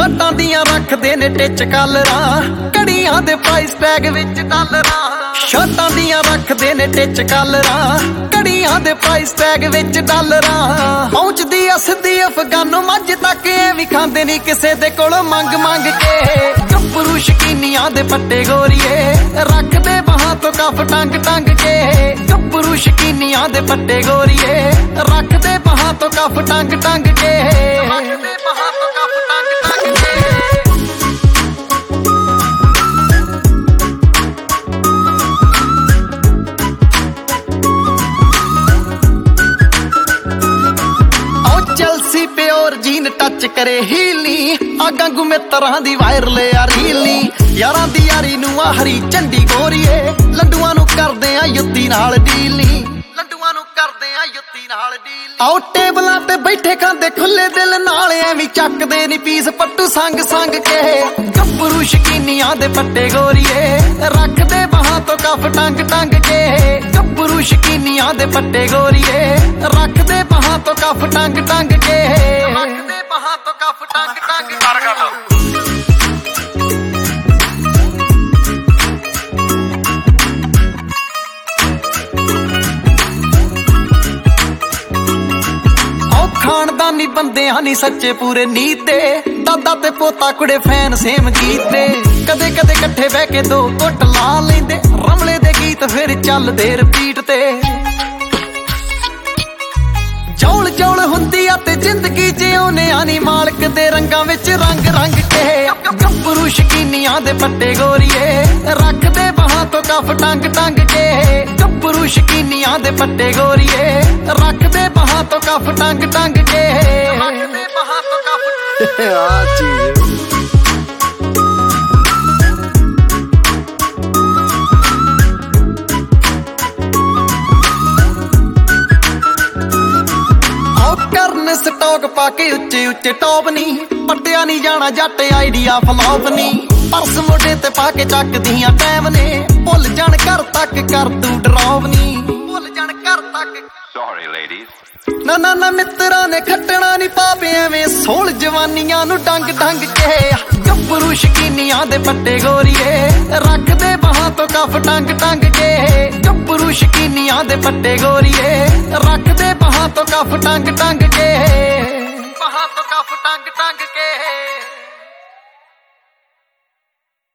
ਸ਼ਰਟਾਂ ਦੀਆਂ ਰੱਖਦੇ ਨੇ ਟਿਚ ਕਾਲਰਾਂ, ਕੜੀਆਂ ਦੇ ਪ੍ਰਾਈਸ ਟੈਗ ਵਿੱਚ ਡਾਲਰਾਂ। ਸ਼ਰਟਾਂ ਦੀਆਂ ਰੱਖਦੇ ਨੇ ਟਿਚ ਕਾਲਰਾਂ, ਕੜੀਆਂ ਦੇ ਪ੍ਰਾਈਸ ਟੈਗ ਵਿੱਚ ਡਾਲਰਾਂ। ਪਹੁੰਚਦੀ ਆ ਸਿੱਧੀ ਅਫਗਾਨੋਂ ਮੱਝ ਤੱਕ, ਇਹ ਵੀ ਖਾਂਦੇ ਨਹੀਂ ਕਿਸੇ ਦੇ ਕੋਲੋਂ ਮੰਗ ਮੰਗ ਕੇ। ਗੱਭਰੂ ਸ਼ਕੀਨੀਆਂ ਦੇ ਪੱਟੇ ਗੋਰੀਏ, ਰੱਖਦੇ ਬਾਹਾਂ ਤੋਂ ਕਫ ਟੰਗ ਟੰਗ ਕੇ। ਗੱਭਰੂ ਸ਼ਕੀਨੀਆਂ ਦੇ ਪੱਟੇ ਗੋਰੀਏ, ਰੱਖਦੇ ਬਾਹਾਂ ਤੋਂ ਕਫ ਟੰਗ ਟੰਗ ਕੇ। ਰੱਖਦੇ ਬਾਹਾਂ ਤੋਂ ਕਫ ਟੰਗ ਟੰਗ ਕੇ। ਚਲਸੀ ਪਿਓਰ ਜੀਨ ਟੱਚ ਕਰੇ ਹੀਲੀ, ਆਗਾਂ ਗੁਮੇਤਰਾਂ ਦੀ ਵਾਇਰਲ ਆ ਰੀਲੀ। ਯਾਰਾਂ ਦੀ ਯਾਰੀ ਨੂੰ ਆ ਹਰੀ ਝੰਡੀ ਗੋਰੀਏ, ਲੱਡੂਆਂ ਨੂੰ ਕਰਦੇ ਆ ਯੁੱਤੀ ਨਾਲ ਡੀਲੀ। ਲੱਡੂਆਂ ਨੂੰ ਕਰਦੇ ਆ ਯੁੱਤੀ ਨਾਲ ਡੀਲੀ। ਆਓ ਟੇਬਲਾਂ ਤੇ ਬੈਠੇ ਖਾਂਦੇ ਖੁੱਲੇ ਦਿਲ ਨਾਲ, ਐਵੇਂ ਚੱਕਦੇ ਨੀ ਪੀਸ ਪੱਟੂ ਸੰਗ ਸੰਗ ਕੇ। ਗੱਭਰੂ ਸ਼ਕੀਨੀਆਂ ਦੇ ਪੱਟੇ ਗੋਰੀਏ, ਰੱਖਦੇ ਬਾਹਾਂ ਤੋਂ ਕਫ ਟੰਗ ਟੰਗ ਕੇ। ਗੱਭਰੂ ਸ਼ਕੀਨੀਆਂ ਦੇ ਪੱਟੇ ਗੋਰੀਏ, ਰੱਖਦੇ ਬਾਹਾਂ ਤੋਂ ਕਫ ਟੰਗ ਟੰਗ ਕੇ। ਰੱਖਦੇ ਬਾਹਾਂ ਤੋਂ ਕਫ ਟੰਗ ਟੰਗ ਕਰ। ਖਾਨਦਾਨੀ ਬੰਦਿਆਂ ਨੀ ਸੱਚੇ ਪੂਰੇ ਨੀਤੇ, ਦਾਦਾ ਤੇ ਪੋਤਾ ਕੁੜੇ ਫੈਨ ਸੇਮ ਗੀਤ ਤੇ। ਕਦੇ ਕਦੇ ਇਕੱਠੇ ਬਹਿ ਕੇ ਦੋ ਘੁੱਟ ਲਾ ਲੈਂਦੇ, ਰਮਲੇ ਦੇ ਗੀਤ ਫਿਰ ਚੱਲਦੇ ਰਿਪੀਟ ਤੇ। ਜੌਲ ਜੌਲ ਹੁੰਦੀ ਆ ਤੇ ਜ਼ਿੰਦਗੀ ਜਿਉਨੇ ਆ ਨੀ ਮਾਲਕ ਦੇ ਰੰਗਾਂ ਵਿੱਚ ਰੰਗ ਰੰਗ ਕੇ। ਗੱਭਰੂ ਸ਼ਕੀਨੀਆਂ ਦੇ ਪੱਟੇ ਗੋਰੀਏ, ਰੱਖਦੇ ਬਾਹਾਂ ਤੋਂ ਕਫ ਟੰਗ ਟੰਗ ਕੇ। ਗੱਭਰੂ ਸ਼ਕੀਨੀਆਂ ਦੇ ਪੱਟੇ ਗੋਰੀਏ, ਰੱਖਦੇ ਬਾਹਾਂ ਤੋਂ ਕਫ ਟੰਗ ਟੰਗ ਕੇ। ਰੱਖਦੇ ਬਾਹਾਂ ਤੋਂ ਕਫ ਆ ਚੀਜ਼। ਸਟਾਕ ਪਾ ਕੇ ਉੱਚੇ ਉੱਚੇ ਟੌਪ ਨੀ, ਪੱਟਿਆ ਨੀ ਜਾਣਾ ਜੱਟ ਆਈਡੀਆ ਫਲੌਪ ਨੀ। ਪਰਸ ਮੋਢੇ ਤੇ ਪਾ ਕੇ ਚੱਕਦੀਆਂ ਟਾਈਮ ਨੇ, ਭੁੱਲ ਜਾਣ ਘਰ ਤੱਕ ਕਰ ਤੂੰ ਡਰਾਵ ਨੀ। ਭੁੱਲ ਜਾਣ ਘਰ ਤੱਕ ਸੌਰੀ ਲੇਡੀਜ਼। ਨਾ ਨਾ ਨਾ ਮਿੱਤਰਾਂ ਨੇ ਖੱਟਣਾ ਨੀ ਪਾਪੇ, ਐਵੇਂ ਸੋਲ ਜਵਾਨੀਆਂ ਨੂੰ ਡੰਗ ਡੰਗ ਕੇ। ਗੱਭਰੂ ਸ਼ਕੀਨੀਆਂ ਦੇ ਪੱਟੇ ਗੋਰੀਏ, ਰੱਖਦੇ ਬਾਹਾਂ ਤੋਂ ਕਫ ਟੰਗ ਟੰਗ ਕੇ। ਗੱਭਰੂ ਸ਼ਕੀਨੀਆਂ ਦੇ ਪੱਟੇ ਗੋਰੀਏ, ਰੱਖਦੇ ਬਾਹਾਂ ਤੋਂ ਕਫ ਟੰਗ ਟੰਗ ਕੇ।